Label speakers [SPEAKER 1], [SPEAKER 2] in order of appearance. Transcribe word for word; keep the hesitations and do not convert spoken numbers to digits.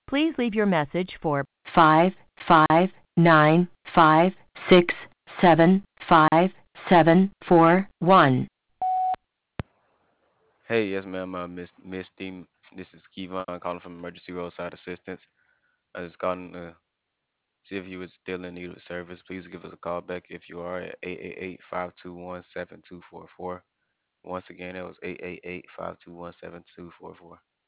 [SPEAKER 1] Please leave your message for five five nine five six seven five seven four one.
[SPEAKER 2] Hey, yes, ma'am. Uh, Miss Miss D. This is Kevon calling from Emergency Roadside Assistance. I was calling to see if you were still in need of service. Please give us a call back if you are at eight eight eight, five two one, seven two four four. Once again, that was eight eight eight, five two one, seven two four four.